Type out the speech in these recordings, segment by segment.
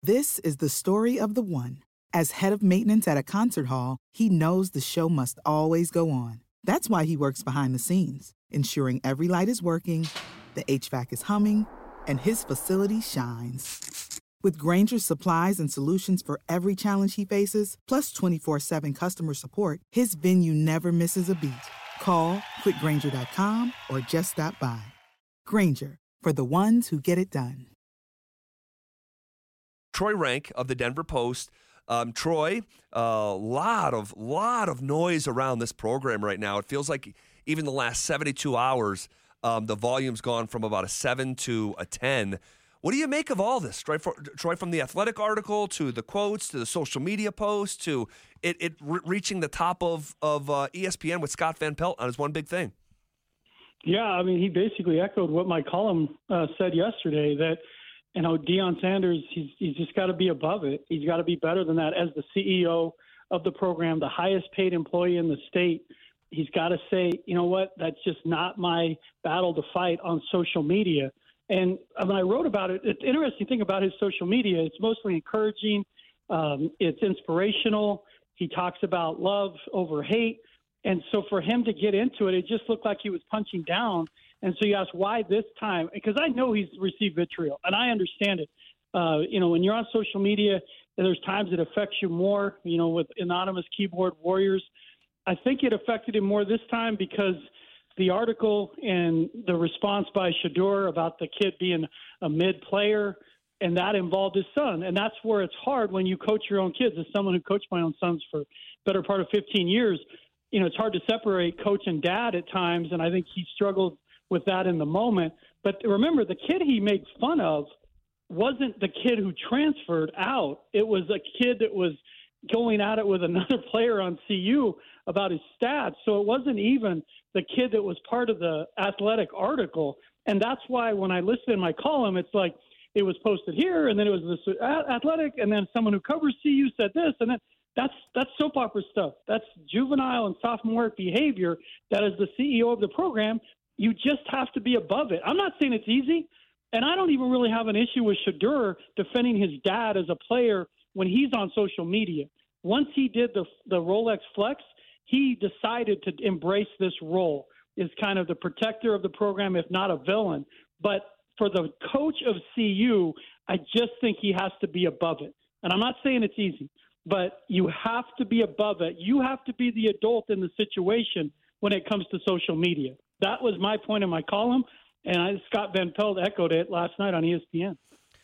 This is the story of the one. As head of maintenance at a concert hall, he knows the show must always go on. That's why he works behind the scenes, ensuring every light is working, the HVAC is humming, and his facility shines. With Grainger's supplies and solutions for every challenge he faces, plus 24/7 customer support, his venue never misses a beat. Call quickgrainger.com or just stop by. Grainger, for the ones who get it done. Troy Rank of the Denver Post. Troy, a lot of noise around this program right now. It feels like even the last 72 hours, the volume's gone from about a 7 to a 10. What do you make of all this, Troy? From the Athletic article to the quotes to the social media post to it reaching the top of ESPN with Scott Van Pelt on his one big thing. Yeah, I mean, he basically echoed what my column said yesterday, that Deion Sanders, he's just got to be above it. He's got to be better than that. As the CEO of the program, the highest paid employee in the state, he's got to say, you know what, that's just not my battle to fight on social media. And when I wrote about it, the interesting thing about his social media, it's mostly encouraging. It's inspirational. He talks about love over hate. And so for him to get into it, it just looked like he was punching down. And so you ask, why this time? Because I know he's received vitriol, and I understand it. When you're on social media, there's times it affects you more, with anonymous keyboard warriors. I think it affected him more this time because the article and the response by Shedeur about the kid being a mid-player, and that involved his son. And that's where it's hard when you coach your own kids. As someone who coached my own sons for the better part of 15 years, it's hard to separate coach and dad at times, and I think he struggled with that in the moment. But remember, the kid he made fun of wasn't the kid who transferred out. It was a kid that was going at it with another player on CU about his stats. So it wasn't even the kid that was part of the Athletic article. And that's why when I listed in my column, it's like it was posted here, and then it was this Athletic, and then someone who covers CU said this, and then that's soap opera stuff. That's juvenile and sophomoric behavior that as the CEO of the program, you just have to be above it. I'm not saying it's easy, and I don't even really have an issue with Shedeur defending his dad as a player when he's on social media. Once he did the Rolex Flex, he decided to embrace this role as kind of the protector of the program, if not a villain. But for the coach of CU, I just think he has to be above it. And I'm not saying it's easy, but you have to be above it. You have to be the adult in the situation when it comes to social media. That was my point in my column, and Scott Van Pelt echoed it last night on ESPN.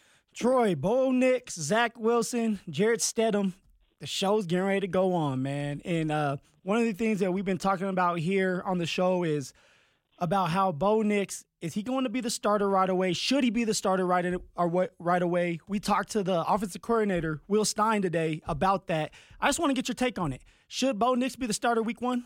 Troy, Bo Nix, Zach Wilson, Jarrett Stidham, the show's getting ready to go on, man. And one of the things that we've been talking about here on the show is about how Bo Nix, is he going to be the starter right away? Should he be the starter right away? We talked to the offensive coordinator, Will Stein, today about that. I just want to get your take on it. Should Bo Nix be the starter week one?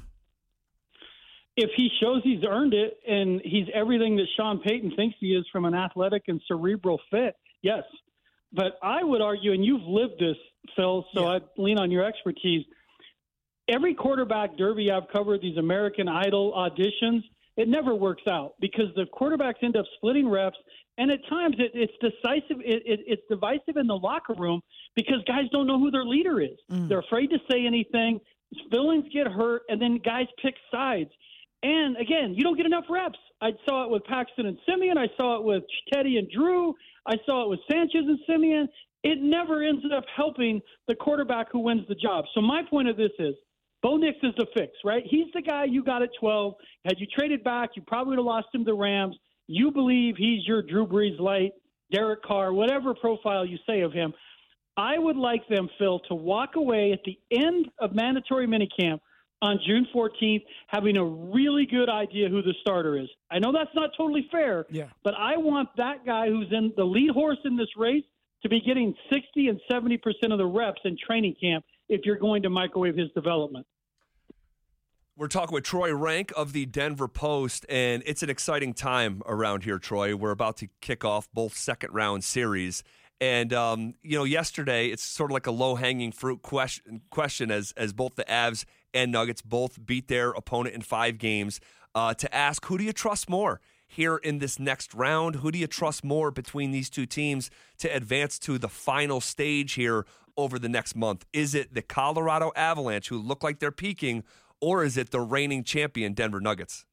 If he shows he's earned it and he's everything that Sean Payton thinks he is from an athletic and cerebral fit, yes. But I would argue, and you've lived this, Phil, so I lean on your expertise. Every quarterback derby I've covered, these American Idol auditions, it never works out because the quarterbacks end up splitting reps, and at times it's decisive. It's divisive in the locker room because guys don't know who their leader is. They're afraid to say anything. Villains get hurt, and then guys pick sides. And, again, you don't get enough reps. I saw it with Paxton and Simeon. I saw it with Teddy and Drew. I saw it with Sanchez and Simeon. It never ends up helping the quarterback who wins the job. So my point of this is Bo Nix is the fix, right? He's the guy you got at 12. Had you traded back, you probably would have lost him to the Rams. You believe he's your Drew Brees light, Derek Carr, whatever profile you say of him. I would like them, Phil, to walk away at the end of mandatory minicamp on June 14th, having a really good idea who the starter is. I know that's not totally fair, but I want that guy who's in the lead horse in this race to be getting 60 and 70% of the reps in training camp if you're going to microwave his development. We're talking with Troy Rank of the Denver Post, and it's an exciting time around here, Troy. We're about to kick off both second-round series. And, yesterday, it's sort of like a low-hanging fruit question as both the Avs and Nuggets both beat their opponent in 5 games to ask, who do you trust more? here in this next round? Who do you trust more between these two teams to advance to the final stage here over the next month? Is it the Colorado Avalanche, who look like they're peaking, or is it the reigning champion Denver Nuggets?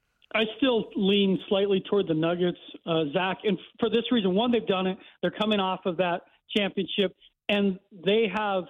I still lean slightly toward the Nuggets, Zach, and for this reason. One, they've done it. They're coming off of that championship, and they have,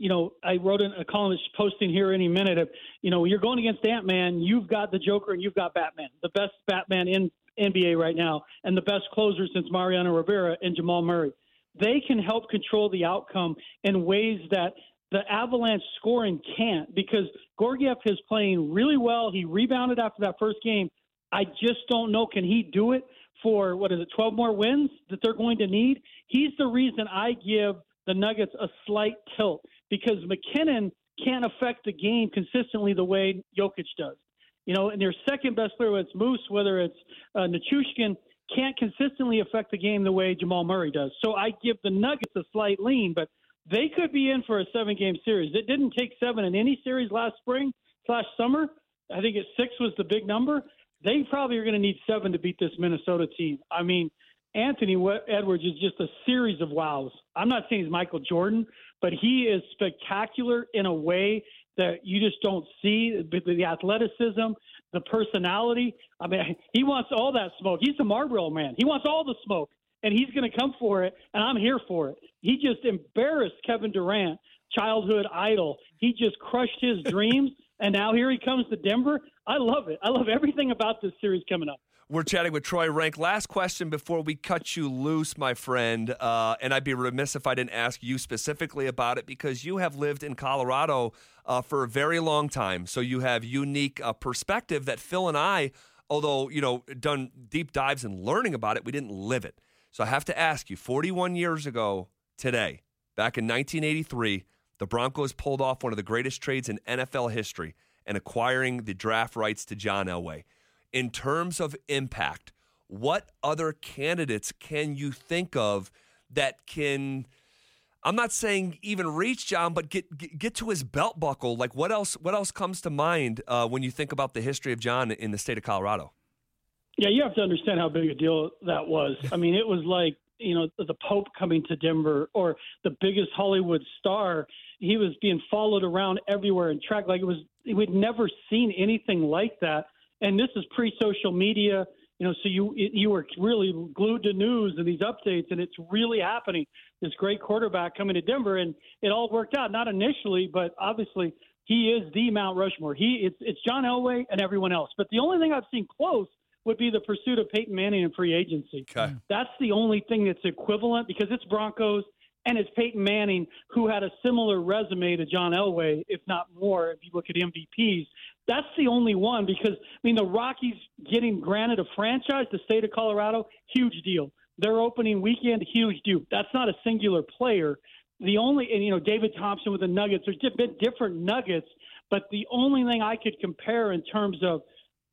I wrote in a column that's posting here any minute of, you're going against Ant-Man, you've got the Joker and you've got Batman, the best Batman in NBA right now, and the best closer since Mariano Rivera and Jamal Murray. They can help control the outcome in ways that the Avalanche scoring can't, because Georgiev is playing really well. He rebounded after that first game. I just don't know, can he do it for, 12 more wins that they're going to need? He's the reason I give the Nuggets a slight tilt, because McKinnon can't affect the game consistently the way Jokic does. And their second best player, whether it's Moose, whether it's Nichushkin, can't consistently affect the game the way Jamal Murray does. So I give the Nuggets a slight lean, but they could be in for a 7-game series. It didn't take 7 in any series last spring/summer. I think 6 was the big number. They probably are going to need 7 to beat this Minnesota team. I mean, Anthony Edwards is just a series of wows. I'm not saying he's Michael Jordan, but he is spectacular in a way that you just don't see. The athleticism, the personality. I mean, he wants all that smoke. He's the Marlboro man. He wants all the smoke, and he's going to come for it, and I'm here for it. He just embarrassed Kevin Durant, childhood idol. He just crushed his dreams, and now here he comes to Denver. I love it. I love everything about this series coming up. We're chatting with Troy Renck. Last question before we cut you loose, my friend, and I'd be remiss if I didn't ask you specifically about it, because you have lived in Colorado for a very long time, so you have unique perspective that Phil and I, although, done deep dives and learning about it, we didn't live it. So I have to ask you, 41 years ago today, back in 1983, the Broncos pulled off one of the greatest trades in NFL history and acquiring the draft rights to John Elway. In terms of impact, what other candidates can you think of that can, I'm not saying even reach John, but get to his belt buckle? Like, what else comes to mind when you think about the history of John in the state of Colorado? Yeah, you have to understand how big a deal that was. I mean, it was like, the Pope coming to Denver, or the biggest Hollywood star. He was being followed around everywhere and tracked. Like, we'd never seen anything like that. And this is pre-social media, so you were really glued to news and these updates, and it's really happening. This great quarterback coming to Denver, and it all worked out. Not initially, but obviously he is the Mount Rushmore. It's John Elway and everyone else. But the only thing I've seen close would be the pursuit of Peyton Manning in free agency. Okay. That's the only thing that's equivalent, because it's Broncos and it's Peyton Manning, who had a similar resume to John Elway, if not more, if you look at MVPs. That's the only one, because, the Rockies getting granted a franchise, the state of Colorado, huge deal. Their opening weekend, huge deal. That's not a singular player. David Thompson with the Nuggets, there's a bit different Nuggets, but the only thing I could compare in terms of,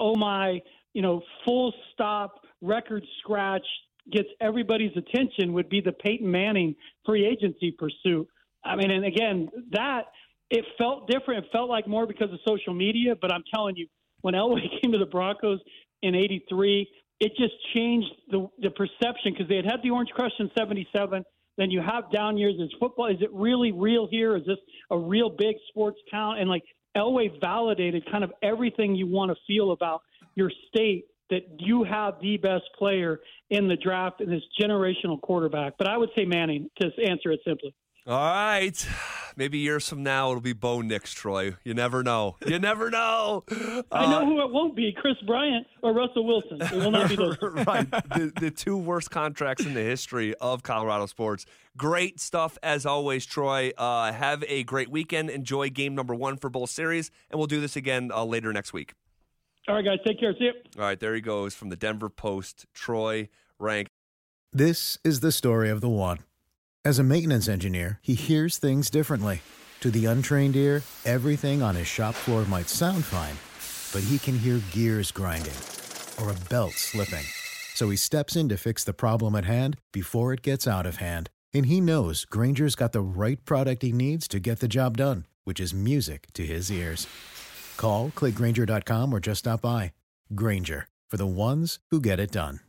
full stop, record scratch, gets everybody's attention would be the Peyton Manning free agency pursuit. And again, it felt different. It felt like more because of social media, but I'm telling you, when Elway came to the Broncos in '83, it just changed the perception, because they had the Orange Crush in '77. Then you have down years. Is football, is it really real here? Is this a real big sports town? And Elway validated kind of everything you want to feel about your state, that you have the best player in the draft and this generational quarterback. But I would say Manning, to answer it simply. All right. Maybe years from now it'll be Bo Nix, Troy. You never know. You never know. I know who it won't be, Chris Bryant or Russell Wilson. It will not be those. Right. The two worst contracts in the history of Colorado sports. Great stuff as always, Troy. Have a great weekend. Enjoy game number 1 for both series, and we'll do this again later next week. All right, guys. Take care. See you. All right. There he goes from the Denver Post, Troy Renck. This is the story of the one. As a maintenance engineer, he hears things differently. To the untrained ear, everything on his shop floor might sound fine, but he can hear gears grinding or a belt slipping. So he steps in to fix the problem at hand before it gets out of hand. And he knows Grainger's got the right product he needs to get the job done, which is music to his ears. Call, click Grainger.com, or just stop by. Grainger, for the ones who get it done.